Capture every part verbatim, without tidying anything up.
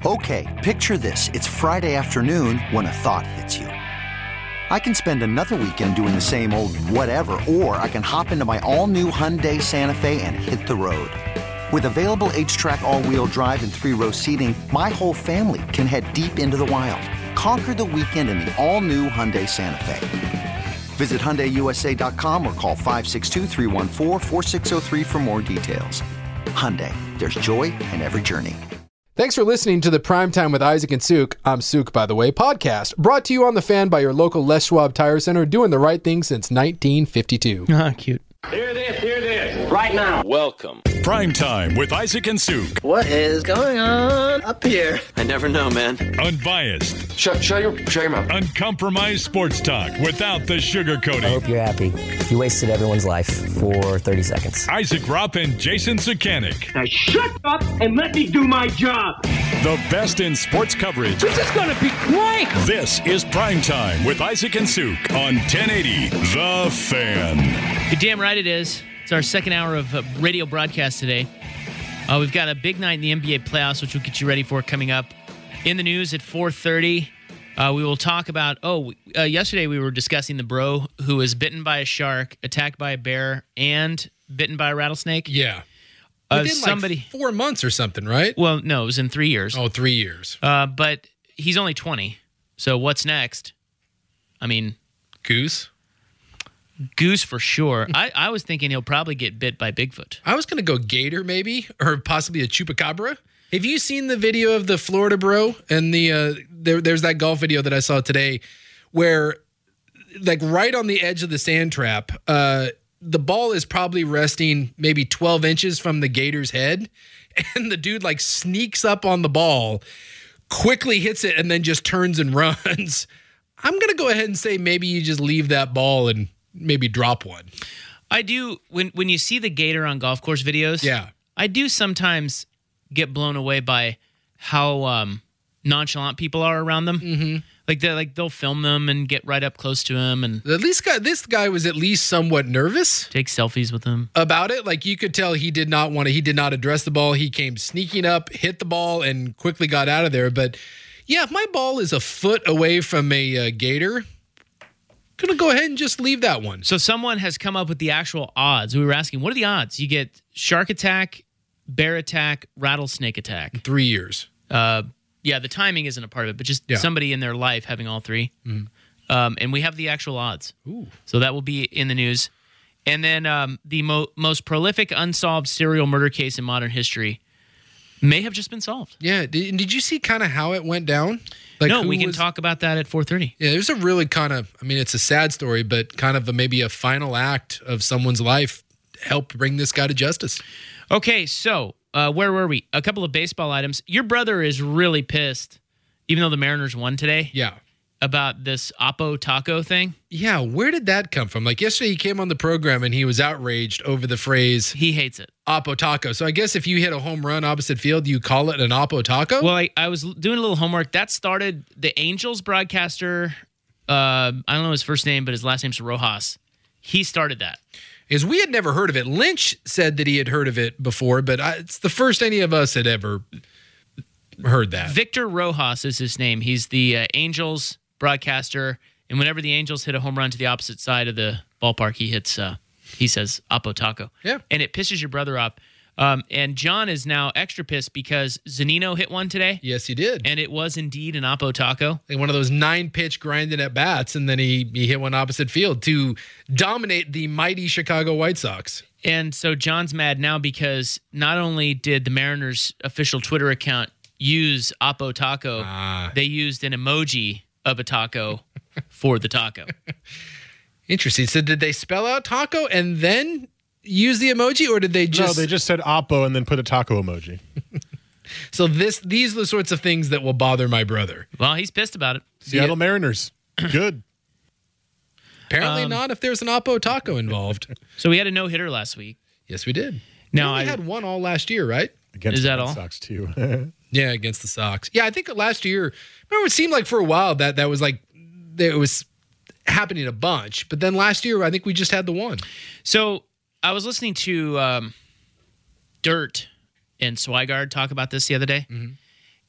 Okay, picture this. It's Friday afternoon when a thought hits you. I can spend another weekend doing the same old whatever, or I can hop into my all-new Hyundai Santa Fe and hit the road. With available H-Track all-wheel drive and three-row seating, my whole family can head deep into the wild. Conquer the weekend in the all-new Hyundai Santa Fe. Visit Hyundai U S A dot com or call five six two, three one four, four six zero three for more details. Hyundai, there's joy in every journey. Thanks for listening to the Primetime with Isaac and Suk, I'm Suk, by the way, podcast, brought to you on The Fan by your local Les Schwab Tire Center, doing the right thing since nineteen fifty-two. Ah, cute. Hear this, hear this, right now. Welcome. Primetime with Isaac and Suk. What is going on up here? I never know, man. Unbiased. Shut, shut your, shut your mouth. Uncompromised sports talk without the I sugarcoating. hope you're happy. You wasted everyone's life for thirty seconds. Isaac Rupp and Jason Sukanik. Now shut up and let me do my job. The best in sports coverage. This is gonna be great. This is Primetime with Isaac and Suk on ten eighty The Fan. You're damn right it is. It's our second hour of uh, radio broadcast today. Uh, we've got a big night in the N B A playoffs, which we'll get you ready for coming up. In the news at four thirty, uh, we will talk about, oh, uh, yesterday we were discussing the bro who was bitten by a shark, attacked by a bear, and bitten by a rattlesnake. Yeah. Uh, Within somebody, like four months or something, right? well, no, it was in three years. Oh, three years. Uh, but he's only twenty, so what's next? I mean, Goose. goose for sure. I, I was thinking he'll probably get bit by Bigfoot. I was going to go gator maybe, or possibly a chupacabra. Have you seen the video of the Florida bro? And the uh, there, there's that golf video that I saw today where, like, right on the edge of the sand trap, uh, the ball is probably resting maybe twelve inches from the gator's head. And the dude, like, sneaks up on the ball, quickly hits it, and then just turns and runs. I'm going to go ahead and say maybe you just leave that ball and maybe drop one. I do, when when you see the gator on golf course videos, Yeah. I do sometimes get blown away by how um, nonchalant people are around them. Mm-hmm. Like they like they'll film them and get right up close to him and At least guy, this guy was at least somewhat nervous take selfies with him. about it. Like, you could tell he did not want to, he did not address the ball. He came sneaking up, hit the ball, and quickly got out of there. But yeah, if my ball is a foot away from a uh, gator, I'm going to go ahead and just leave that one. So someone has come up with the actual odds. We were asking, what are the odds? You get shark attack, bear attack, rattlesnake attack. Three years. Uh, yeah, the timing isn't a part of it, but just Yeah. somebody in their life having all three. Mm-hmm. Um, and we have the actual odds. Ooh. So that will be in the news. And then um, the mo- most prolific unsolved serial murder case in modern history may have just been solved. Yeah. Did, did you see kind of how it went down? Like, no, who we can was- talk about that at four thirty. Yeah, there's a really kind of, I mean, it's a sad story, but kind of a, maybe a final act of someone's life helped bring this guy to justice. Okay, so uh, where were we? A couple of baseball items. Your brother is really pissed, even though the Mariners won today, Yeah. about this Oppo Taco thing. Yeah, where did that come from? Like, yesterday he came on the program and he was outraged over the phrase He hates it. Oppo Taco. So I guess if you hit a home run opposite field, you call it an Oppo Taco? Well, I, I was doing a little homework. That started the Angels broadcaster. Uh, I don't know his first name, but his last name's Rojas. He started that. Is we had never heard of it. Lynch said that he had heard of it before, but I, it's the first any of us had ever heard that. Victor Rojas is his name. He's the uh, Angels broadcaster, and whenever the Angels hit a home run to the opposite side of the ballpark, he hits. Uh, he says Oppo Taco. Yeah. And it pisses your brother off. Um, and John is now extra pissed because Zanino hit one today, Yes, he did. and it was indeed an Oppo Taco. And one of those nine-pitch grinding at bats, and then he, he hit one opposite field to dominate the mighty Chicago White Sox. And so John's mad now because not only did the Mariners' official Twitter account use Oppo Taco, Ah. they used an emoji of a taco for the taco. Interesting. So did they spell out taco and then use the emoji, or did they just... No, they just said Oppo and then put a taco emoji. So this these are the sorts of things that will bother my brother. Well, he's pissed about it. Seattle Mariners. Good. Apparently Um, not if there's an Oppo taco involved. So we had a no-hitter last week. Yes, we did. Now we I had one all last year, right? Against Is the that Red all? Sox, too. Yeah, against the Sox. Yeah, I think last year, remember, it seemed like for a while that that was like, it was happening a bunch. But then last year, I think we just had the one. So I was listening to um, Dirt and Swigard talk about this the other day, Mm-hmm.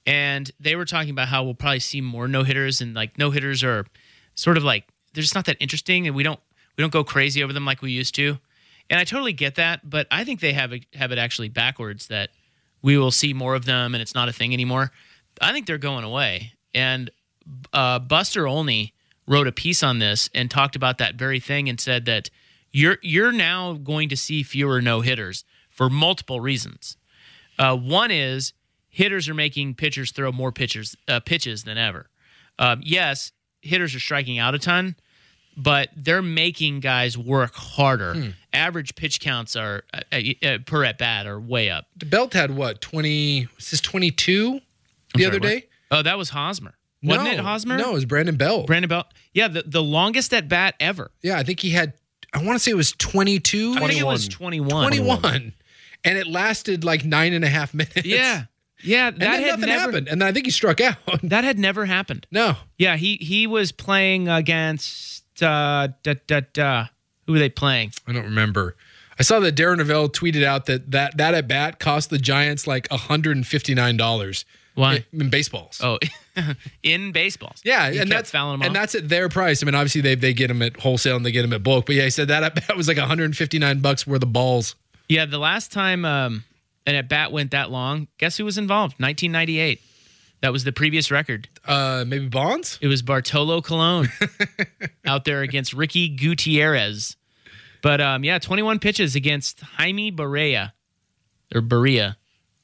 and they were talking about how we'll probably see more no hitters, and like no hitters are sort of like they're just not that interesting, and we don't we don't go crazy over them like we used to. And I totally get that, but I think they have a, have it actually backwards, that we will see more of them and it's not a thing anymore. I think they're going away. And uh, Buster Olney wrote a piece on this and talked about that very thing and said that you're you're now going to see fewer no hitters for multiple reasons. Uh, one is hitters are making pitchers throw more pitchers uh, pitches than ever. Um, yes, hitters are striking out a ton, but they're making guys work harder. Hmm. Average pitch counts are uh, uh, per at bat are way up. The Belt had what twenty? Was this twenty-two the I'm other sorry, day? What? Oh, that was Hosmer. Wasn't no, it Hosmer? No, it was Brandon Belt. Brandon Belt. Yeah, the, the longest at bat ever. Yeah, I think he had. I want to say it was twenty-two. I think it was twenty-one. twenty-one, and it lasted like nine and a half minutes. Yeah, yeah. That and then had nothing never happened, and I think he struck out. That had never happened. No. Yeah, he he was playing against uh, da, da, da. Who were they playing? I don't remember. I saw that Darren Neville tweeted out that that, that at bat cost the Giants like one hundred fifty-nine dollars. Why? In, in baseballs. Oh, in baseballs. Yeah, he and kept that's fouling them and off. that's at their price. I mean, obviously they they get them at wholesale and they get them at bulk. But yeah, he said that at bat was like one hundred fifty-nine bucks worth of balls. Yeah, the last time um, an at bat went that long, guess who was involved? nineteen ninety-eight. That was the previous record. Uh, maybe Bonds? It was Bartolo Colon out there against Ricky Gutierrez. But um, yeah, twenty-one pitches against Jaime Barria or Barria.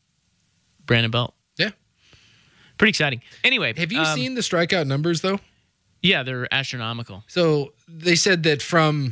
Brandon Belt. Yeah. Pretty exciting. Anyway, have you um, seen the strikeout numbers though? Yeah, they're astronomical. So they said that from,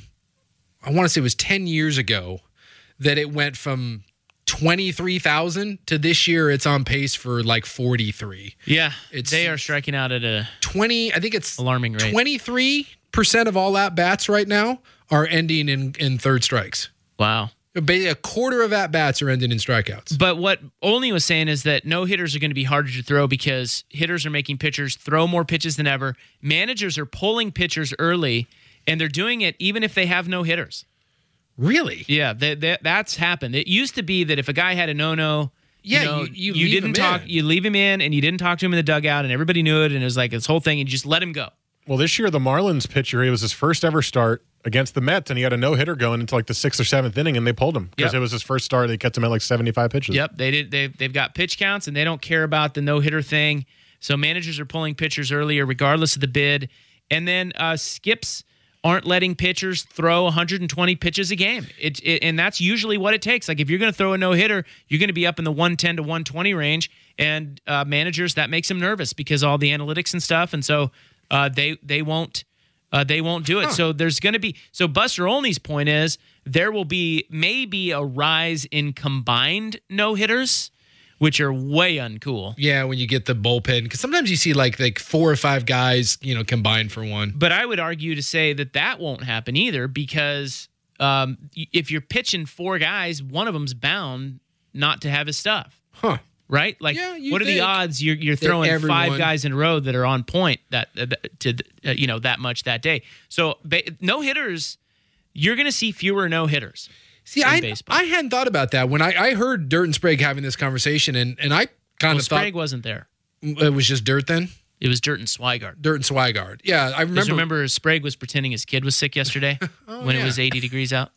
I want to say it was ten years ago, that it went from twenty-three thousand to this year it's on pace for like forty-three. Yeah, It's- they are striking out at a twenty, I think it's alarming rate. twenty-three percent of all at bats right now are ending in, in third strikes. Wow. A quarter of at bats are ending in strikeouts. But what Olney was saying is that no hitters are going to be harder to throw because hitters are making pitchers throw more pitches than ever. Managers are pulling pitchers early, and they're doing it even if they have no hitters. Really? Yeah, they, they, that's happened. It used to be that if a guy had a no-no, Yeah, you, know, you- you you leave didn't him talk. in. You leave him in, and you didn't talk to him in the dugout, and everybody knew it, and it was like this whole thing, and you just let him go. Well, this year the Marlins pitcher, it was his first ever start against the Mets, and he had a no hitter going into like the sixth or seventh inning, and they pulled him because Yep. it was his first start. They kept him at like seventy-five pitches. Yep, they did. They they've got pitch counts, and they don't care about the no hitter thing. So managers are pulling pitchers earlier, regardless of the bid. And then uh, skips aren't letting pitchers throw one hundred twenty pitches a game. It, it and that's usually what it takes. Like if you're going to throw a no hitter, you're going to be up in the one ten to one twenty range. And uh, managers, that makes them nervous because all the analytics and stuff. And so uh, they they won't. Uh, they won't do it. Huh. So there's going to be. So Buster Olney's point is there will be maybe a rise in combined no hitters, which are way uncool. Yeah, when you get the bullpen, because sometimes you see like like four or five guys, you know, combined for one. But I would argue to say that that won't happen either because um, y- if you're pitching four guys, one of them's bound not to have his stuff. Huh? Right? Like, Yeah, you what are the think odds you're you're that throwing everyone- five guys in a row that are on point that uh, to uh, you know that much that day? So ba- no hitters, you're going to see fewer no hitters. See, in I baseball. I hadn't thought about that when I, I heard Dirt and Sprague having this conversation, and and I kind Well, of Sprague thought wasn't there. it was just Dirt then. It was Dirt and Swigart. Dirt and Swigard. Yeah, I Remember, remember. remember Sprague was pretending his kid was sick yesterday when yeah. it was eighty degrees out.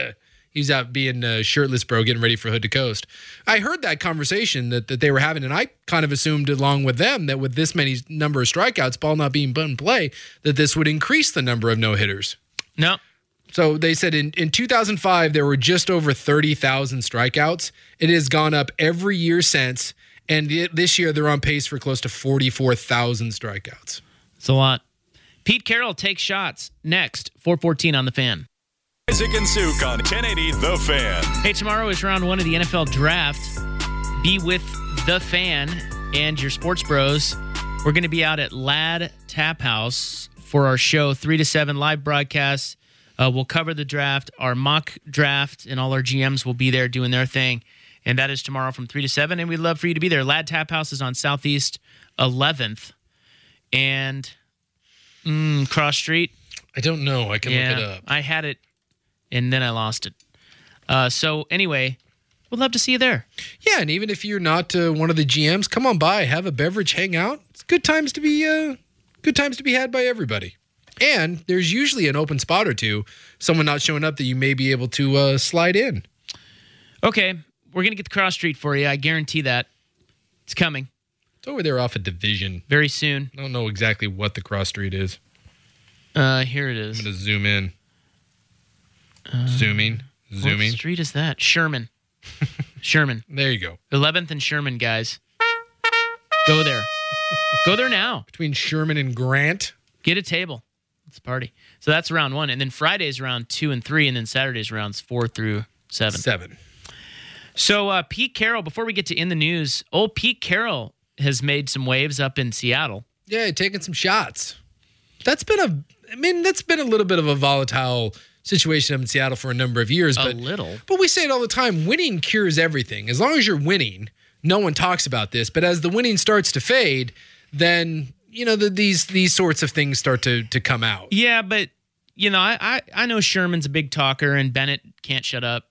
He was out being uh, shirtless, bro, getting ready for Hood to Coast. I heard that conversation that, that they were having, and I kind of assumed along with them that with this many number of strikeouts, ball not being put in play, that this would increase the number of no-hitters. No, So they said in, in two thousand five, there were just over thirty thousand strikeouts. It has gone up every year since, and it, this year they're on pace for close to forty-four thousand strikeouts. it's a lot. Pete Carroll takes shots next. four fourteen on the Fan. Isaac and Suk on ten eighty The Fan. Hey, tomorrow is round one of the N F L Draft. Be with the Fan and your sports bros. We're going to be out at Ladd Tap House for our show, three to seven live broadcast. Uh, we'll cover the draft, our mock draft, and all our G Ms will be there doing their thing. And that is tomorrow from three to seven, and we'd love for you to be there. Ladd Tap House is on Southeast eleventh and mm, Cross Street. I don't know. I can Yeah, look it up. I had it, and then I lost it. Uh, so anyway, We'd love to see you there. Yeah, and even if you're not uh, one of the G Ms, come on by, have a beverage, hang out. It's good times to be uh, good times to be had by everybody. And there's usually an open spot or two, someone not showing up that you may be able to uh, slide in. Okay, we're going to get the cross street for you. I guarantee that. It's coming. It's over there off a Division. Very soon. I don't know exactly what the cross street is. Uh, here it is. I'm going to zoom in. Uh, Zooming. Zooming. What street is that? Sherman. Sherman. There you go. eleventh and Sherman, guys. Go there. Go there now. Between Sherman and Grant. Get a table. It's a party. So that's round one. And then Friday's round two and three. And then Saturday's rounds four through seven. Seven. So uh, Pete Carroll, before we get to In the News, old Pete Carroll has made some waves up in Seattle. Yeah, taking some shots. That's been a, I mean, that's been a little bit of a volatile situation up in Seattle for a number of years. A but, little. But we say it all the time, winning cures everything. As long as you're winning, no one talks about this. But as the winning starts to fade, then, you know, the, these these sorts of things start to to come out. Yeah, but, you know, I, I, I know Sherman's a big talker and Bennett can't shut up.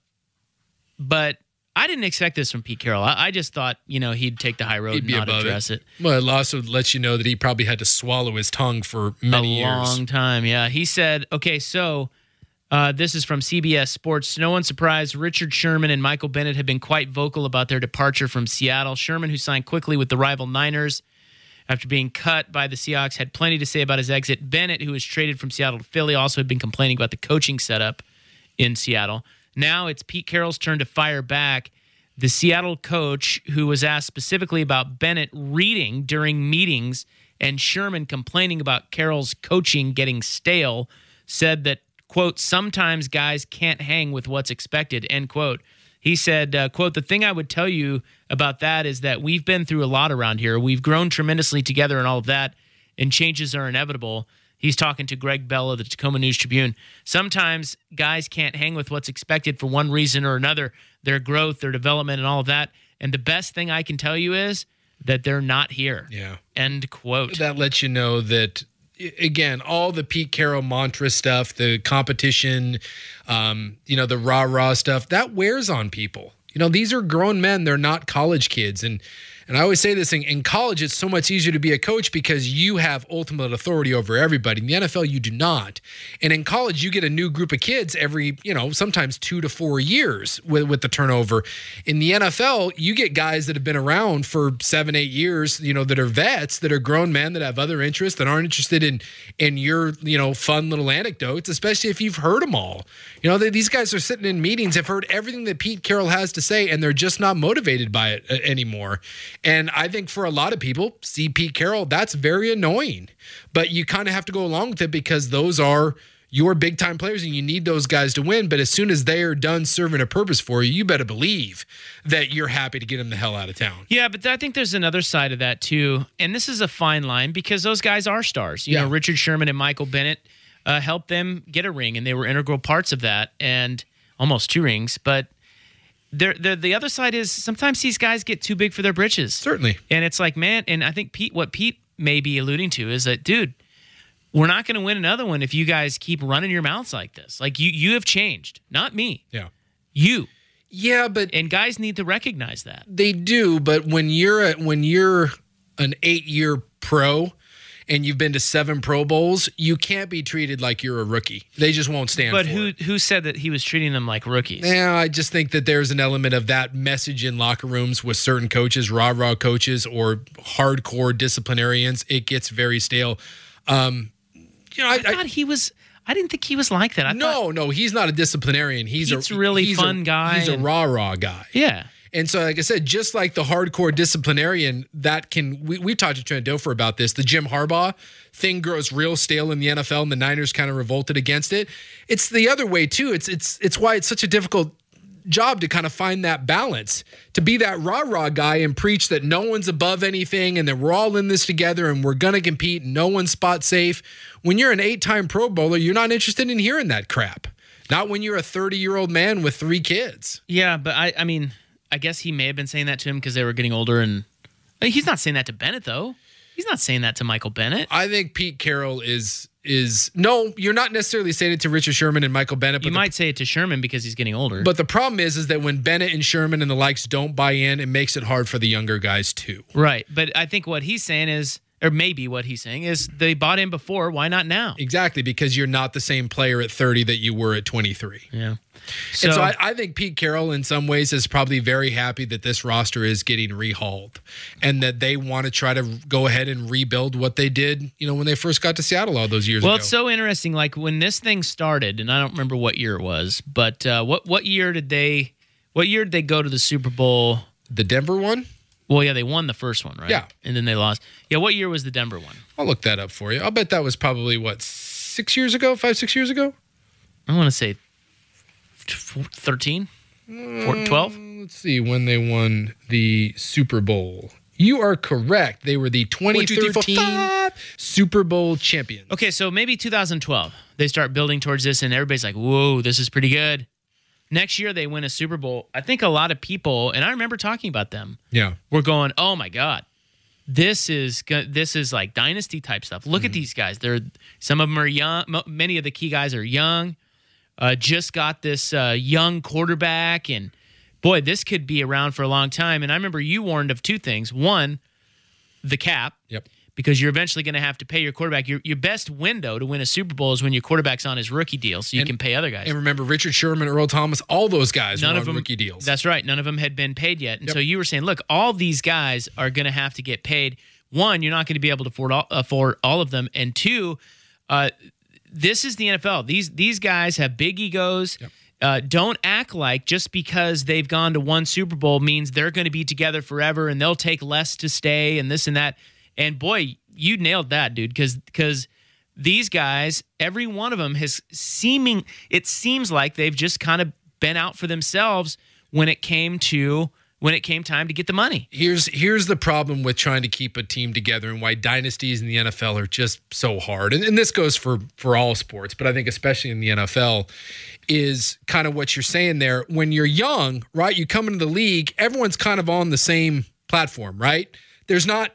But I didn't expect this from Pete Carroll. I, I just thought, you know, he'd take the high road He'd and be not above address it. it. Well, it also lets you know that he probably had to swallow his tongue for many a years. long time, yeah. He said, okay, so uh, this is from C B S Sports. No one's surprised Richard Sherman and Michael Bennett have been quite vocal about their departure from Seattle. Sherman, who signed quickly with the rival Niners after being cut by the Seahawks, had plenty to say about his exit. Bennett, who was traded from Seattle to Philly, also had been complaining about the coaching setup in Seattle. Now it's Pete Carroll's turn to fire back. The Seattle coach, who was asked specifically about Bennett reading during meetings and Sherman complaining about Carroll's coaching getting stale, said that, quote, sometimes guys can't hang with what's expected, end quote. He said, uh, quote, the thing I would tell you about that is that we've been through a lot around here. We've grown tremendously together and all of that, and changes are inevitable. He's talking to Greg Bell of the Tacoma News Tribune. Sometimes guys can't hang with what's expected for one reason or another, their growth, their development, and all of that. And the best thing I can tell you is that they're not here. Yeah. End quote. That lets you know that, again, all the Pete Carroll mantra stuff, the competition, um, you know, the rah-rah stuff, that wears on people. You know, these are grown men. They're not college kids. And And I always say this thing, in college, it's so much easier to be a coach because you have ultimate authority over everybody. In the N F L, you do not. And in college, you get a new group of kids every, you know, sometimes two to four years with, with the turnover. In the N F L, you get guys that have been around for seven, eight years, you know, that are vets, that are grown men, that have other interests, that aren't interested in, in your, you know, fun little anecdotes, especially if you've heard them all. You know, they, these guys are sitting in meetings, have heard everything that Pete Carroll has to say, and they're just not motivated by it uh, anymore. And I think for a lot of people, see Pete Carroll, that's very annoying. But you kind of have to go along with it because those are your big-time players and you need those guys to win. But as soon as they are done serving a purpose for you, you better believe that you're happy to get them the hell out of town. Yeah, but I think there's another side of that too. And this is a fine line because those guys are stars. You Yeah. know, Richard Sherman and Michael Bennett uh, helped them get a ring, and they were integral parts of that, and almost two rings. But They're, they're, the other side is sometimes these guys get too big for their britches. Certainly. And it's like, man, and I think Pete, what Pete may be alluding to is that, dude, we're not going to win another one if you guys keep running your mouths like this. Like, you you have changed, not me. Yeah. You. Yeah, but And guys need to recognize that. they do. But when you're a, when you're an eight-year pro and you've been to seven Pro Bowls, you can't be treated like you're a rookie. They just won't stand But for who it. who said that he was treating them like rookies? Yeah, I just think that there's an element of that message in locker rooms with certain coaches, rah-rah coaches, or hardcore disciplinarians. It gets very stale. Um, you know, I, I thought he was. I didn't think he was like that. I no, thought, no, he's not a disciplinarian. He's Pete's a a really he's fun a, guy He's a and- rah-rah guy. Yeah. And so, like I said, just like the hardcore disciplinarian, that can we, we've talked to Trent Dofer about this. The Jim Harbaugh thing grows real stale in the N F L, and the Niners kind of revolted against it. It's the other way too. It's it's it's why it's such a difficult job to kind of find that balance, to be that rah-rah guy and preach that no one's above anything and that we're all in this together and we're going to compete and no one's spot safe. When you're an eight-time Pro Bowler, you're not interested in hearing that crap. Not when you're a thirty-year-old man with three kids. Yeah, but I, I mean, I guess he may have been saying that to him because they were getting older. And I mean, he's not saying that to Bennett, though. He's not saying that to Michael Bennett. I think Pete Carroll is is no, you're not necessarily saying it to Richard Sherman and Michael Bennett. But You the, might say it to Sherman because he's getting older. But the problem is, is that when Bennett and Sherman and the likes don't buy in, it makes it hard for the younger guys too. Right. But I think what he's saying is, or maybe what he's saying is, they bought in before. Why not now? Exactly, because you're not the same player at thirty that you were at twenty-three. Yeah. So, and so I, I think Pete Carroll, in some ways, is probably very happy that this roster is getting rehauled, and that they want to try to go ahead and rebuild what they did, you know, when they first got to Seattle all those years well, ago. Well, it's so interesting. Like when this thing started, and I don't remember what year it was, but uh, what what year did they? What year did they go to the Super Bowl? The Denver one. Well, yeah, they won the first one, right? Yeah, and then they lost. Yeah, what year was the Denver one? I'll look that up for you. I'll bet that was probably what six years ago, five, six years ago. I want to say thirteen, twelve. Let's see when they won the Super Bowl. You are correct. They were the twenty thirteen Super Bowl champions. Okay, so maybe two thousand twelve. They start building towards this, and everybody's like, whoa, this is pretty good. Next year, they win a Super Bowl. I think a lot of people, and I remember talking about them, yeah, were going, oh, my God. This is this is like dynasty type stuff. Look mm-hmm. at these guys. They're some of them are young. Many of the key guys are young. Uh, just got this uh, young quarterback, and boy, this could be around for a long time. And I remember you warned of two things. One, the cap. Yep. Because you're eventually going to have to pay your quarterback. Your your best window to win a Super Bowl is when your quarterback's on his rookie deal, so you and, can pay other guys. And remember, Richard Sherman, Earl Thomas, all those guys None were of on them, rookie deals. That's right. None of them had been paid yet. And yep. so you were saying, look, all these guys are going to have to get paid. One, you're not going to be able to afford all, afford all of them. And two, uh, this is the N F L. These, these guys have big egos. Yep. Uh, don't act like just because they've gone to one Super Bowl means they're going to be together forever and they'll take less to stay and this and that. And boy, you nailed that, dude, because because these guys, every one of them has seeming, it seems like they've just kind of been out for themselves when it came to when it came time to get the money. Here's here's the problem with trying to keep a team together and why dynasties in the N F L are just so hard. And, and this goes for for all sports, but I think especially in the N F L, is kind of what you're saying there. When you're young, right, you come into the league, everyone's kind of on the same platform, right? There's not,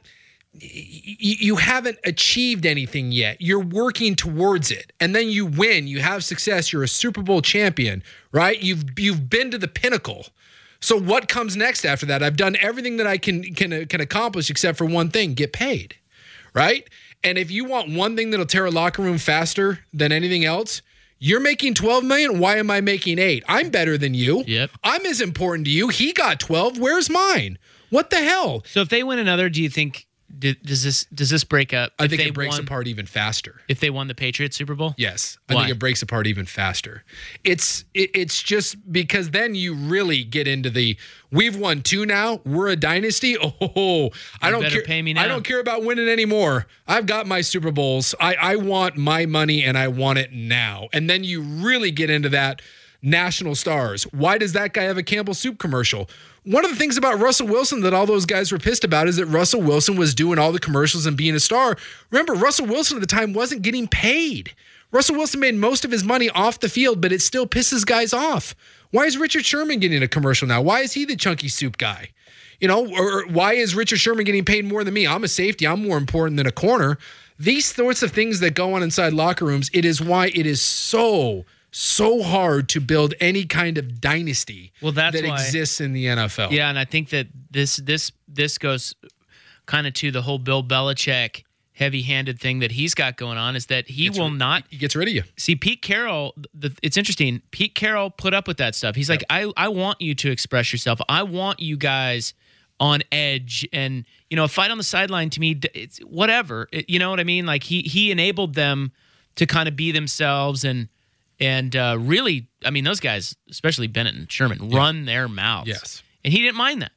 you haven't achieved anything yet. You're working towards it. And then you win, you have success, you're a Super Bowl champion, right? You've you've been to the pinnacle. So what comes next after that? I've done everything that I can can can accomplish except for one thing, get paid, right? And if you want one thing that'll tear a locker room faster than anything else, you're making twelve million dollars. Why am I making eight? I'm better than you. Yep. I'm as important to you. He got twelve. Where's mine? What the hell? So if they win another, do you think does this does this break up? I think they it breaks won, apart even faster. If they won the Patriots Super Bowl? Yes. I Why? think it breaks apart even faster. It's it, it's just because then you really get into the we've won two now, we're a dynasty. Oh, I You don't better care. pay me now. I don't care about winning anymore. I've got my Super Bowls. I, I want my money and I want it now. And then you really get into that national stars. Why does that guy have a Campbell Soup commercial? One of the things about Russell Wilson that all those guys were pissed about is that Russell Wilson was doing all the commercials and being a star. Remember, Russell Wilson at the time wasn't getting paid. Russell Wilson made most of his money off the field, but it still pisses guys off. Why is Richard Sherman getting a commercial now? Why is he the chunky soup guy? You know, or why is Richard Sherman getting paid more than me? I'm a safety. I'm more important than a corner. These sorts of things that go on inside locker rooms, it is why it is so so hard to build any kind of dynasty well, that's that why, exists in the N F L. Yeah, and I think that this this this goes kind of to the whole Bill Belichick heavy-handed thing that he's got going on is that he Gets will rid- not he gets rid of you. See, Pete Carroll, the, it's interesting. Pete Carroll put up with that stuff. He's Yep. like, I, I want you to express yourself. I want you guys on edge, and you know, a fight on the sideline to me, it's whatever. It, you know what I mean? Like he he enabled them to kind of be themselves and and uh, really, I mean, those guys, especially Bennett and Sherman, Yeah. run their mouths. Yes. And he didn't mind that.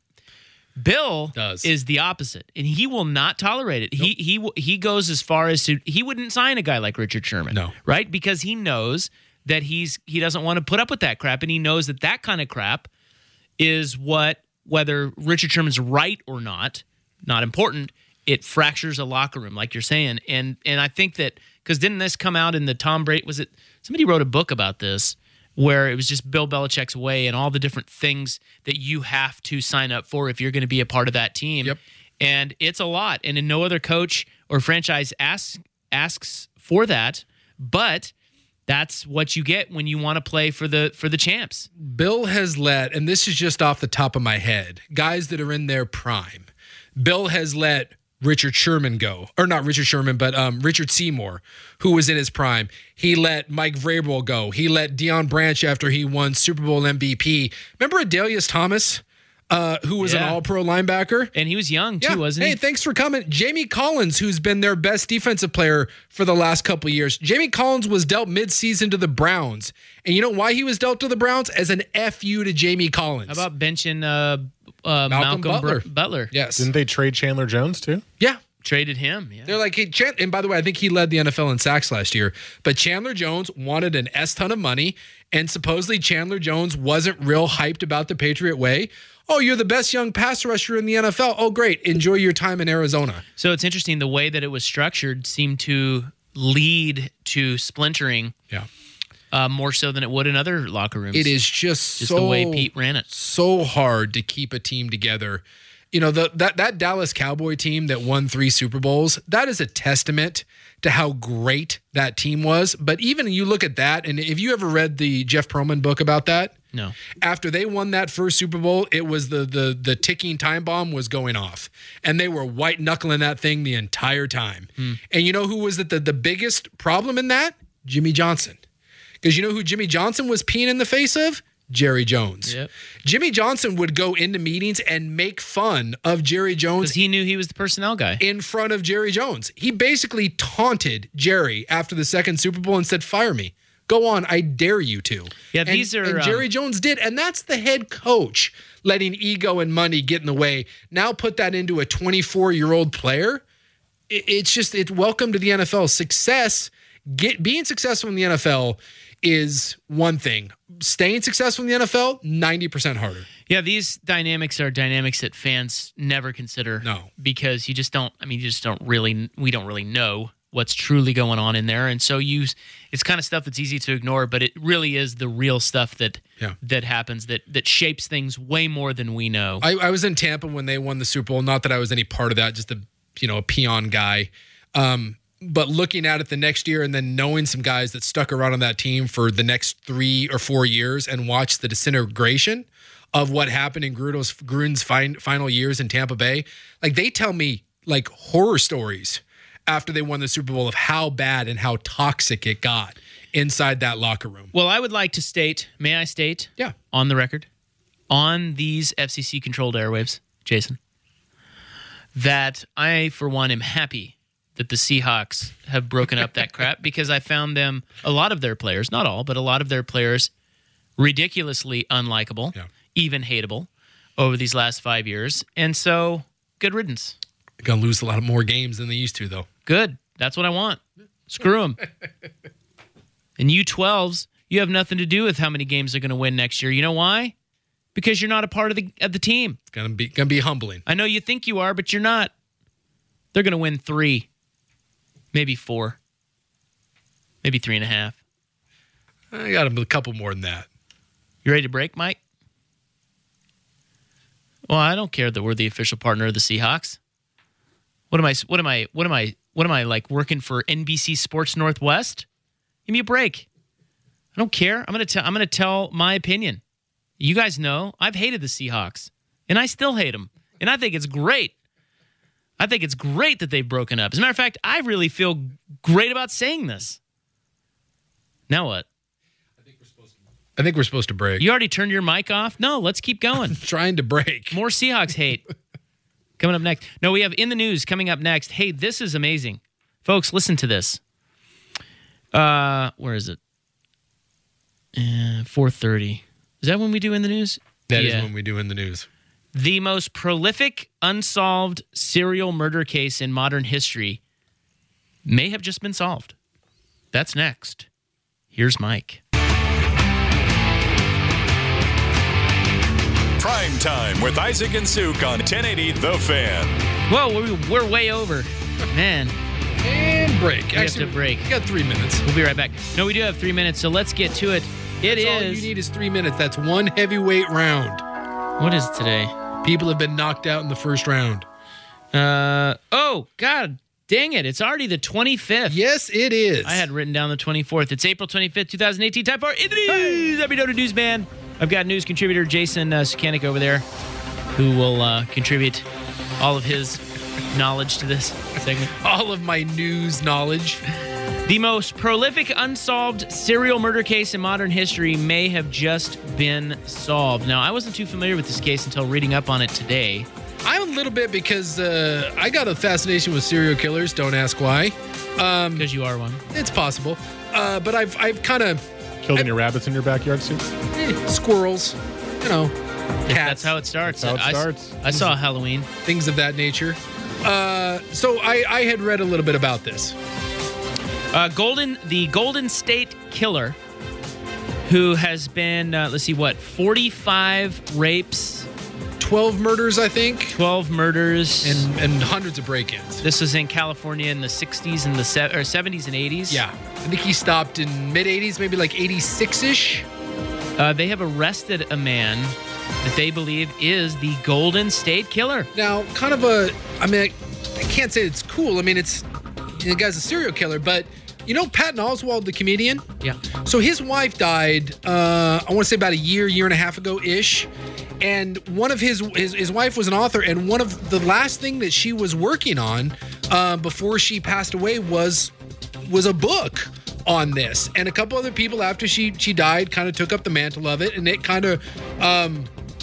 Bill Does. is the opposite, and he will not tolerate it. He he w- he goes as far as to he wouldn't sign a guy like Richard Sherman, No. right? Because he knows that he's he doesn't want to put up with that crap, and he knows that that kind of crap is what, whether Richard Sherman's right or not, not important. It fractures a locker room, like you're saying, and and I think that because didn't this come out in the Tom Brady? Was it somebody wrote a book about this? Where it was just Bill Belichick's way and all the different things that you have to sign up for if you're going to be a part of that team. Yep. And it's a lot. And no other coach or franchise asks asks for that, but that's what you get when you want to play for the for the champs. Bill has let, and this is just off the top of my head, guys that are in their prime. Bill has let Richard Sherman go, or not Richard Sherman, but um, Richard Seymour, who was in his prime. He let Mike Vrabel go. He let Deion Branch after he won Super Bowl M V P. Remember Adelius Thomas, uh, who was Yeah. an all-pro linebacker? And he was young too, Yeah. wasn't Hey, he? thanks for coming. Jamie Collins, who's been their best defensive player for the last couple of years. Jamie Collins was dealt mid-season to the Browns. And you know why he was dealt to the Browns? As an F U to Jamie Collins. How about benching uh, uh, Malcolm, Butler. Br- Butler? Yes. Didn't they trade Chandler Jones too? Yeah. Traded him. Yeah. They're like, hey, Chan- and by the way, I think he led the N F L in sacks last year. But Chandler Jones wanted an S ton of money, and supposedly Chandler Jones wasn't real hyped about the Patriot way. Oh, you're the best young pass rusher in the N F L. Oh, great. Enjoy your time in Arizona. So it's interesting. The way that it was structured seemed to lead to splintering Yeah. uh, more so than it would in other locker rooms. It is just, just so, the way Pete ran it. so hard to keep a team together. You know, the, that, that Dallas Cowboy team that won three Super Bowls, that is a testament to how great that team was. But even you look at that, and if you ever read the Jeff Perlman book about that, No. after they won that first Super Bowl, it was the the the ticking time bomb was going off, and they were white knuckling that thing the entire time. And you know who was the the, the biggest problem in that? Jimmy Johnson, because you know who Jimmy Johnson was peeing in the face of? Jerry Jones. Yep. Jimmy Johnson would go into meetings and make fun of Jerry Jones Because he knew he was the personnel guy. in front of Jerry Jones. He basically taunted Jerry after the second Super Bowl and said, "Fire me. Go on, I dare you to." Yeah, And- these are, and Jerry um, Jones did, and that's the head coach letting ego and money get in the way. Now put that into a twenty-four-year-old player. It- It's just it's welcome to the N F L. Success, get being successful in the N F L is one thing. Staying successful in the N F L, ninety percent harder. Yeah, these dynamics are dynamics that fans never consider. No. Because you just don't, I mean, you just don't really, we don't really know what's truly going on in there. And so you, it's kind of stuff that's easy to ignore, but it really is the real stuff that Yeah. that happens that that shapes things way more than we know. I, I was in Tampa when they won the Super Bowl. Not that I was any part of that, just a you know a peon guy. Um, but looking at it the next year and then knowing some guys that stuck around on that team for the next three or four years and watched the disintegration of what happened in Gruden's, Gruden's fin- final years in Tampa Bay, like they tell me like horror stories after they won the Super Bowl of how bad and how toxic it got inside that locker room. Well, I would like to state, may I state? Yeah. On the record, on these F C C controlled airwaves, Jason, that I, for one, am happy that the Seahawks have broken up that crap because I found them, a lot of their players, not all, but a lot of their players, ridiculously unlikable, Yeah. even hateable over these last five years. And so, good riddance. They're going to lose a lot of more games than they used to, though. Good. That's what I want. Screw them. And U twelves, you have nothing to do with how many games they're going to win next year. You know why? Because you're not a part of the of the team. It's going to be going to be humbling. I know you think you are, but you're not. They're going to win three, maybe four, maybe three and a half. I got a couple more than that. You ready to break, Mike? Well, I don't care that we're the official partner of the Seahawks. What am I? What am I? What am I? What am I like working for N B C Sports Northwest? Give me a break. I don't care. I'm gonna tell. I'm gonna tell my opinion. You guys know I've hated the Seahawks, and I still hate them, and I think it's great. I think it's great that they've broken up. As a matter of fact, I really feel great about saying this. Now what? I think we're supposed to break. You already turned your mic off? No, let's keep going. Trying to break. More Seahawks hate. Coming up next. No, we have in the news coming up next. Hey, this is amazing. Folks, listen to this. Uh, where is it? Uh, four thirty. Is that when we do in the news? That is Yeah. when we do in the news. The most prolific unsolved serial murder case in modern history may have just been solved. That's next. Here's Mike. Prime Time with Isaac and Suk on ten eighty The Fan. Whoa, we're, we're way over. Man, And break. we have to break. You got three minutes. We'll be right back. No, we do have three minutes, so let's get to it. It That's all is. you need is three minutes. That's one heavyweight round. What is it today? People have been knocked out in the first round. Uh oh, God. Dang it, it's already the twenty-fifth. Yes, it is. I had written down the twenty-fourth. It's April twenty-fifth, twenty eighteen. Time for In the News. Let me know to Newsman. I've got news contributor Jason uh, Sukanik over there who will uh, contribute all of his knowledge to this segment. All of my news knowledge. The most prolific unsolved serial murder case in modern history may have just been solved. Now, I wasn't too familiar with this case until reading up on it today. I'm a little bit because uh, I got a fascination with serial killers. Don't ask why. Um, Because you are one. it's possible. Uh, but I've I've kind of Killed any rabbits in your backyard, Sue? eh, squirrels, you know, cats, That's how it starts. That's how it I, starts. I saw Halloween. things of that nature. Uh, so I, I had read a little bit about this. Uh, Golden, the Golden State Killer, who has been, uh, let's see, what, forty-five rapes, twelve murders, I think, twelve murders, and and hundreds of break-ins. this was in California in the sixties and the se- or seventies and eighties. Yeah, I think he stopped in mid eighties, maybe like eighty-six-ish. Uh, they have arrested a man that they believe is the Golden State Killer. Now, kind of a, I mean, I, I can't say it's cool. I mean, it's, the guy's a serial killer, but you know Patton Oswalt, the comedian? Yeah. So his wife died, uh, I want to say about a year, year and a half ago-ish. And one of his, his, his wife was an author, and one of the last thing that she was working on uh, before she passed away was, was a book on this. And a couple other people after she, she died kind of took up the mantle of it, and it kind of, um,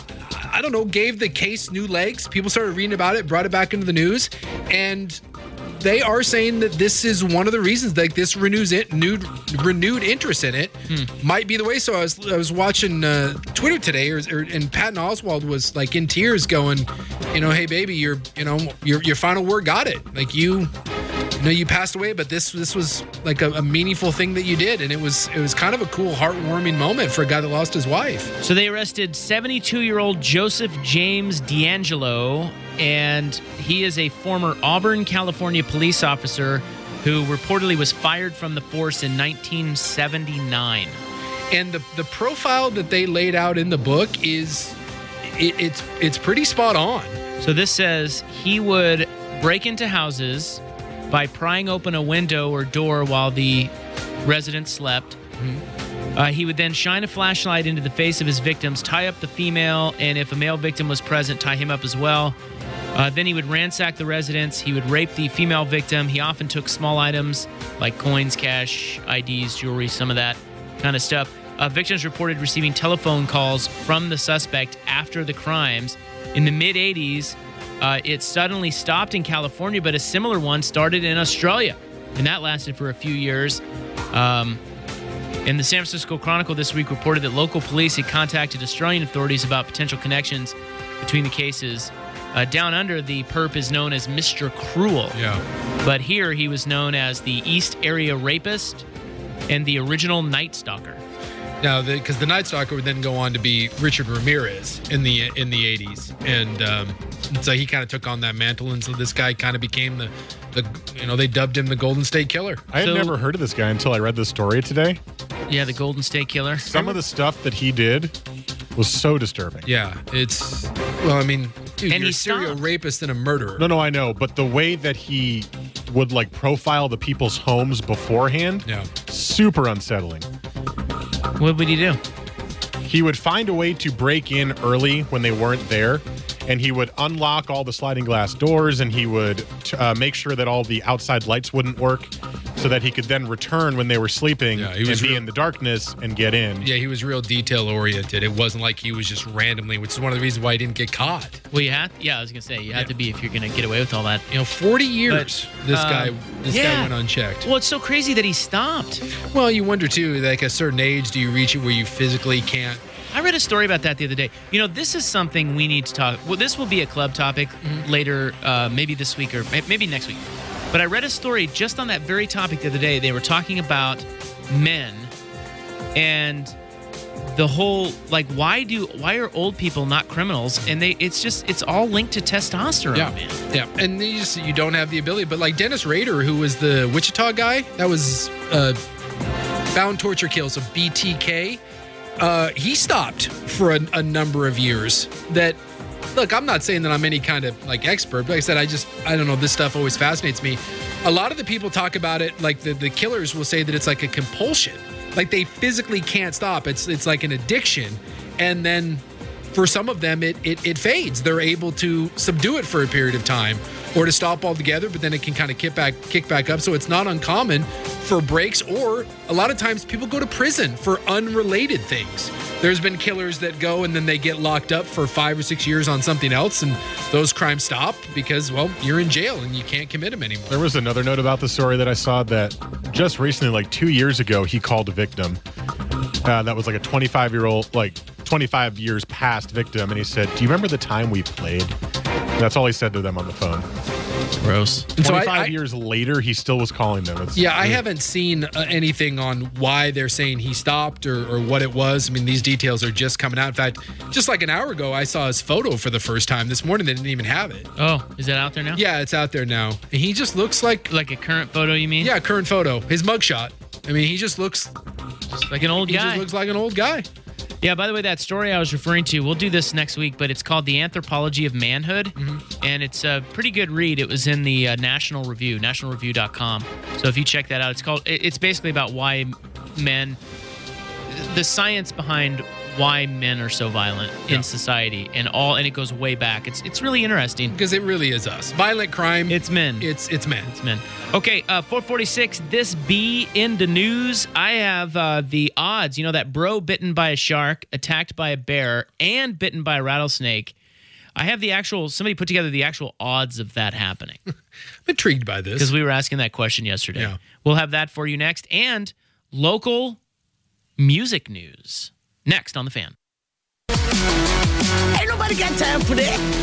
I don't know, gave the case new legs. People started reading about it, brought it back into the news, and they are saying that this is one of the reasons, like this renews it, renewed, renewed interest in it hmm. might be the way. So I was I was watching uh, Twitter today, or, or and Patton Oswalt was like in tears, going, you know, hey baby, your you know your your final word got it. Like you, you know, you passed away, but this this was like a, a meaningful thing that you did, and it was it was kind of a cool, heartwarming moment for a guy that lost his wife. So they arrested seventy-two-year-old Joseph James D'Angelo, and he is a former Auburn, California police officer who reportedly was fired from the force in nineteen seventy-nine. And the the profile that they laid out in the book is it, it's it's pretty spot on. So this says he would break into houses by prying open a window or door while the residents slept. Mm-hmm. Uh, he would then shine a flashlight into the face of his victims, tie up the female, and if a male victim was present, tie him up as well. Uh, then he would ransack the residence. He would rape the female victim. He often took small items like coins, cash, I Ds, jewelry, some of that kind of stuff. Uh, victims reported receiving telephone calls from the suspect after the crimes. In the mid-eighties, uh, it suddenly stopped in California, but a similar one started in Australia, and that lasted for a few years. Um, and the San Francisco Chronicle this week reported that local police had contacted Australian authorities about potential connections between the cases. Uh, down under, the perp is known as Mister Cruel. Yeah. But here, he was known as the East Area Rapist and the original Night Stalker. Now, because the, the Night Stalker would then go on to be Richard Ramirez in the in the eighties, and um, so he kind of took on that mantle, and so this guy kind of became the, the you know, they dubbed him the Golden State Killer. I had So- never heard of this guy until I read this story today. Yeah, the Golden State Killer. Some of the stuff that he did was so disturbing. Yeah, it's well, I mean, dude, And you're he a serial stopped. rapist and a murderer. No, no, I know, but the way that he would like profile the people's homes beforehand, Yeah. super unsettling. What would he do? He would find a way to break in early when they weren't there, and he would unlock all the sliding glass doors, and he would uh, make sure that all the outside lights wouldn't work so that he could then return when they were sleeping Yeah, he and was be real- in the darkness and get in. Yeah, he was real detail oriented. It wasn't like he was just randomly, which is one of the reasons why he didn't get caught. Well, you have. Yeah, I was gonna say you have Yeah. to be if you're gonna get away with all that. You know, forty years But, this um, guy this yeah. guy went unchecked. Well, it's so crazy that he stopped. Well, you wonder too, like a certain age, do you reach it where you physically can't? I read a story about that the other day. You know, this is something we need to talk. Well, this will be a club topic later, uh, maybe this week or may- maybe next week. But I read a story just on that very topic the other day. They were talking about men and the whole like why do why are old people not criminals? And they it's just it's all linked to testosterone, Yeah, man. yeah, and you just you don't have the ability. But like Dennis Rader, who was the Wichita guy, that was uh, Bound Torture Kill, so B T K. Uh, he stopped for a, a number of years. That look, I'm not saying that I'm any kind of like expert, but like I said, I just, I don't know, this stuff always fascinates me. A lot of the people talk about it, like the, the killers will say that it's like a compulsion. Like they physically can't stop. It's it's like an addiction. And then for some of them, it, it it fades. They're able to subdue it for a period of time or to stop altogether, but then it can kind of kick back, kick back up. So it's not uncommon for breaks, or a lot of times people go to prison for unrelated things. There's been killers that go and then they get locked up for five or six years on something else, and those crimes stop because, well, you're in jail and you can't commit them anymore. There was another note about the story that I saw that just recently, like two years ago, he called a victim. Uh, that was like a twenty-five-year-old, like twenty-five years past victim, and he said, "Do you remember the time we played?" And that's all he said to them on the phone. Gross. And so I- twenty-five I- years later, he still was calling them. It's, Yeah, I haven't seen uh, anything on why they're saying he stopped or, or what it was. I mean, these details are just coming out. In fact, just like an hour ago, I saw his photo for the first time. This morning, they didn't even have it. Oh, is that out there now? Yeah, it's out there now. And he just looks like, Like a current photo, you mean? yeah, current photo. His mugshot. I mean, he just looks, Just like an old he guy. just looks like an old guy. Yeah, by the way, that story I was referring to, we'll do this next week, but it's called The Anthropology of Manhood, and it's a pretty good read. It was in the uh, National Review, national review dot com. So if you check that out, it's called, it- it's basically about why men, the science behind why men are so violent in society, and all, and it goes way back. It's it's really interesting. Because it really is us. Violent crime. It's men. It's it's men. It's men. Okay, uh, four forty-six, this be in the news. I have uh, the odds. You know, that bro bitten by a shark, attacked by a bear, and bitten by a rattlesnake. I have the actual, somebody put together the actual odds of that happening. I'm intrigued by this. Because we were asking that question yesterday. Yeah. We'll have that for you next. And local music news next on The Fan. Ain't nobody got time for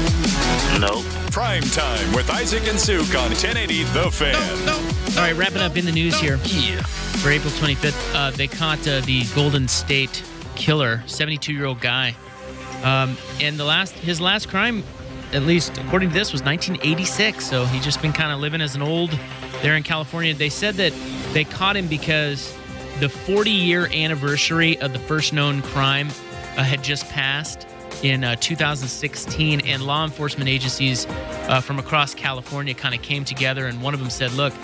that. No. Prime Time with Isaac and Suk on ten eighty The Fan. No, no, All right, wrapping up in the news here. Yeah. For April twenty-fifth, uh, they caught uh, the Golden State Killer, seventy-two-year-old guy. Um, and the last, his last crime, at least according to this, was nineteen eighty-six. So he's just been kind of living as an old there in California. They said that they caught him because the forty-year anniversary of the first known crime uh, had just passed in uh, two thousand sixteen, and law enforcement agencies uh, from across California kind of came together, and one of them said, look,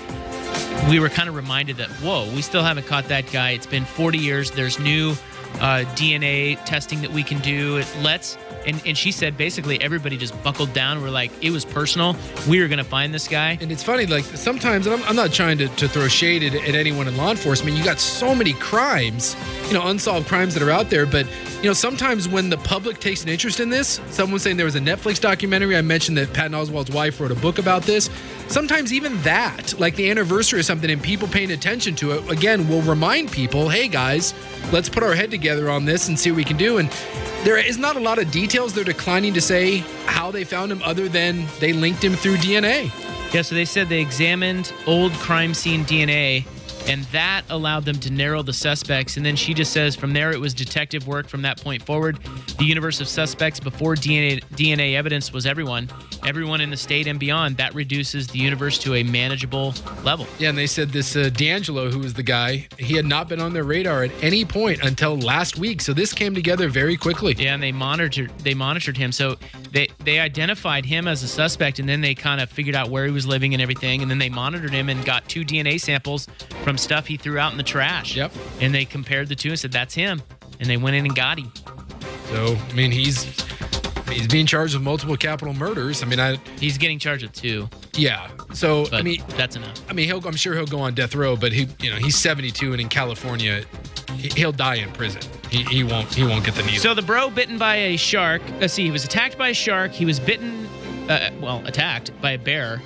we were kind of reminded that, whoa, we still haven't caught that guy. It's been forty years. There's new uh, D N A testing that we can do. Let's, and, and she said basically everybody just buckled down. We're like, it was personal. We were going to find this guy. And it's funny, like sometimes, and I'm, I'm not trying to, to throw shade at, at anyone in law enforcement. You got so many crimes, you know, unsolved crimes that are out there. But, you know, sometimes when the public takes an interest in this, someone's saying there was a Netflix documentary. I mentioned that Patton Oswalt's wife wrote a book about this. Sometimes even that, like the anniversary or something, and people paying attention to it, again, will remind people, hey, guys, let's put our head together on this and see what we can do. And there is not a lot of details. They're declining to say how they found him other than they linked him through D N A. Yeah, so they said they examined old crime scene D N A, and that allowed them to narrow the suspects. And then she just says from there it was detective work from that point forward. The universe of suspects before D N A D N A evidence was everyone, everyone in the state and beyond. That reduces the universe to a manageable level. Yeah, and they said this uh, D'Angelo, who was the guy, he had not been on their radar at any point until last week. So this came together very quickly. Yeah, and they monitored they monitored him. So they they identified him as a suspect, and then they kind of figured out where he was living and everything, and then they monitored him and got two D N A samples from stuff he threw out in the trash. Yep. And they compared the two and said, that's him. And they went in and got him. So, I mean, he's he's being charged with multiple capital murders. I mean, I He's getting charged with two, yeah. So, but I mean, that's enough. I mean, he'll I'm sure he'll go on death row, but he, you know, he's seventy-two, and in California, he- he'll die in prison. He, he won't he won't get the needle. So the bro bitten by a shark. Let's see, he was attacked by a shark. He was bitten, uh, well, attacked by a bear,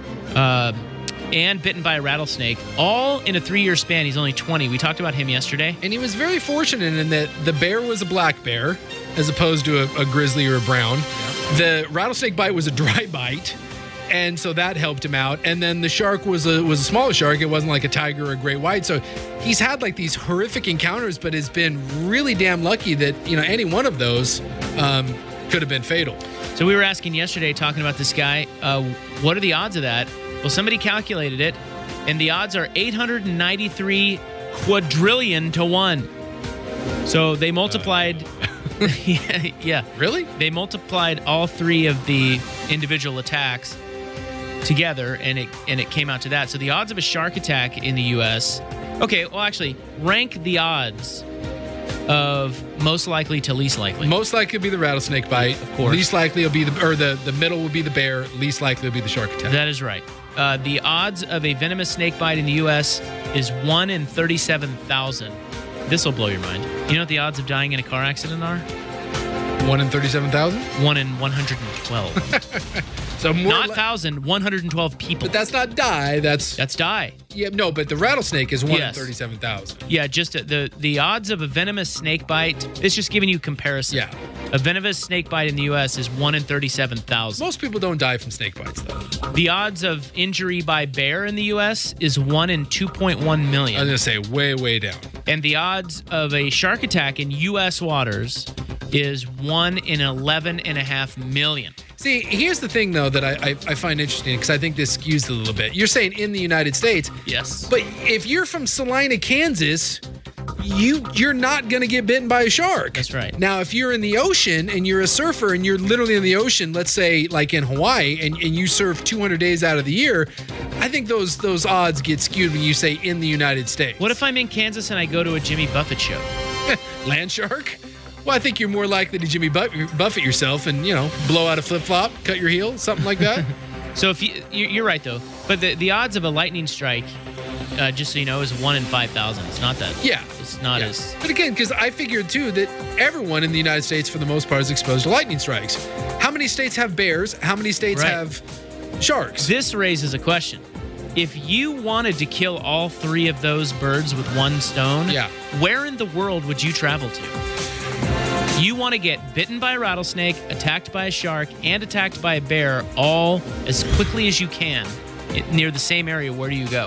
uh, and bitten by a rattlesnake. All in a three-year span. He's only twenty. We talked about him yesterday. And he was very fortunate in that the bear was a black bear as opposed to a, a grizzly or a brown. The rattlesnake bite was a dry bite, and so that helped him out. And then the shark was a was a smaller shark. It wasn't like a tiger or a great white. So he's had like these horrific encounters, but has been really damn lucky that, you know, any one of those um, could have been fatal. So we were asking yesterday, talking about this guy, uh, what are the odds of that? Well, somebody calculated it, and the odds are eight hundred ninety-three quadrillion to one. So they multiplied yeah, yeah. Really? They multiplied all three of the individual attacks together, and it and it came out to that. So the odds of a shark attack in the U S. Okay, well, actually, rank the odds of most likely to least likely. Most likely will be the rattlesnake bite. Of course. Least likely will be the, or the, the middle will be the bear. Least likely will be the shark attack. That is right. Uh, the odds of a venomous snake bite in the U S is one in thirty-seven thousand. This will blow your mind. You know what the odds of dying in a car accident are? One in thirty-seven thousand? One in one hundred twelve. So more Not li- thousand, one hundred twelve people. But that's not die. That's That's die. yeah. No, but the rattlesnake is one Yes. in thirty-seven thousand. Yeah, just uh, the the odds of a venomous snake bite. It's just giving you comparison. Yeah. A venomous snake bite in the U S is one in thirty-seven thousand. Most people don't die from snake bites, though. The odds of injury by bear in the U S is one in two point one I was million. gonna say way, way down. And the odds of a shark attack in U S waters is one in eleven and a half million. See, here's the thing, though, that I I, I find interesting because I think this skews it a little bit. You're saying in the United States, Yes. but if you're from Salina, Kansas, you you're not gonna get bitten by a shark. That's right. Now, if you're in the ocean and you're a surfer and you're literally in the ocean, let's say like in Hawaii, and, and you surf two hundred days out of the year, I think those those odds get skewed when you say in the United States. What if I'm in Kansas and I go to a Jimmy Buffett show? Land shark? Well, I think you're more likely to Jimmy Buff- Buffett yourself and, you know, blow out a flip-flop, cut your heel, something like that. So if you, you- you're right though, but the, the odds of a lightning strike, uh, just so you know, is one in five thousand. It's not that. Yeah. It's not Yeah. as. But again, because I figured too that everyone in the United States, for the most part, is exposed to lightning strikes. How many states have bears? How many states Right. have sharks? This raises a question. If you wanted to kill all three of those birds with one stone, Yeah. where in the world would you travel to? You want to get bitten by a rattlesnake, attacked by a shark, and attacked by a bear all as quickly as you can i- near the same area. Where do you go?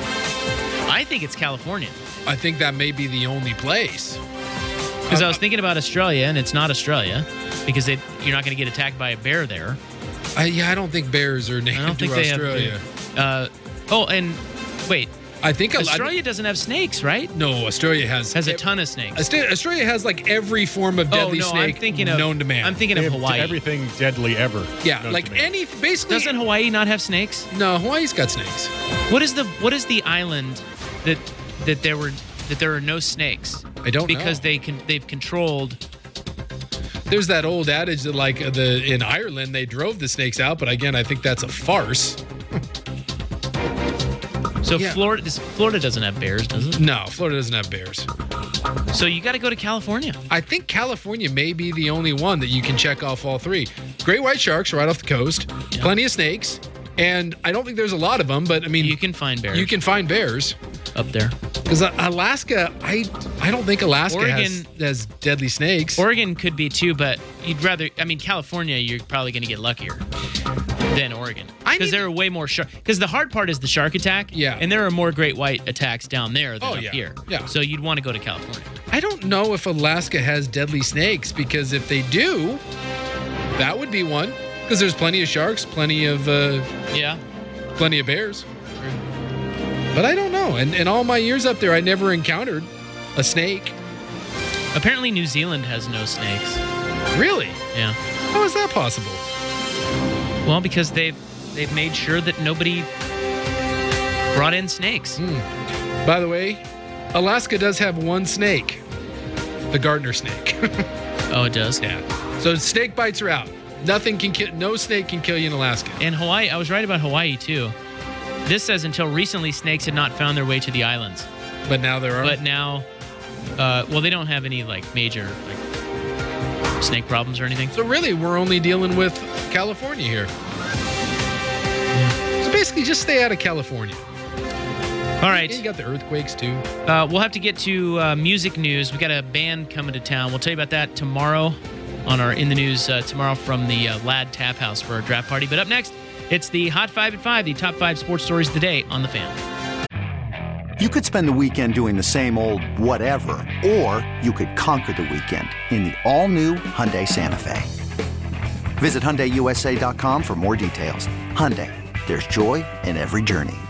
I think it's California. I think that may be the only place. Because I was thinking about Australia, and it's not Australia, because they, you're not going to get attacked by a bear there. I, yeah, I don't think bears are I native don't think to they Australia. have. Uh, oh, and wait, I think a lot- Australia doesn't have snakes, right? No, Australia has Has a ton of snakes. Austra- Australia has like every form of Oh deadly no, snake I'm thinking of known to man. I'm thinking They of have Hawaii. everything deadly ever. yeah, known like to man. any basically. Doesn't Hawaii not have snakes? no, Hawaii's got snakes. What is the what is the island that that there were that there are no snakes? I don't because know. they can they've controlled. There's that old adage that like the in Ireland they drove the snakes out, but again, I think that's a farce. So Yeah. Florida this, Florida doesn't have bears, does it? No, Florida doesn't have bears. So you got to go to California. I think California may be the only one that you can check off all three. Great white sharks right off the coast, Yeah. plenty of snakes, and I don't think there's a lot of them, but I mean, You can find bears you can find bears. up there. Because Alaska, I I don't think Alaska has, Oregon- has deadly snakes. Oregon could be too, but you'd rather. I mean, California, you're probably going to get luckier than Oregon I because need- there are way more shark. Because the hard part is the shark attack. Yeah. And there are more great white attacks down there than Oh, up yeah. here. Yeah. So you'd want to go to California. I don't know if Alaska has deadly snakes because if they do, that would be one. Because there's plenty of sharks, plenty of uh, Yeah. plenty of bears. But I don't know. And in all my years up there, I never encountered a snake. Apparently, New Zealand has no snakes. Really? Yeah. How is that possible? Well, because they've they've made sure that nobody brought in snakes. By the way, Alaska does have one snake, the Gardner snake. Oh, it does. yeah. So snake bites are out. Nothing can kill. No snake can kill you in Alaska. And Hawaii, I was right about Hawaii too. This says until recently, snakes had not found their way to the islands. But now there are. But now, uh, well, they don't have any like major like snake problems or anything. So really, we're only dealing with California here. So basically, just stay out of California. All right, You got the earthquakes too. uh, we'll have to get to uh, music news. We got a band coming to town. We'll tell you about that tomorrow on our In the News uh, tomorrow from the uh, Lad Tap House for our draft party. But up next, it's the Hot Five at Five, the top five sports stories of the day on the Fan. You could spend the weekend doing the same old whatever, or you could conquer the weekend in the all-new Hyundai Santa Fe. Visit Hyundai U S A dot com for more details. Hyundai, there's joy in every journey.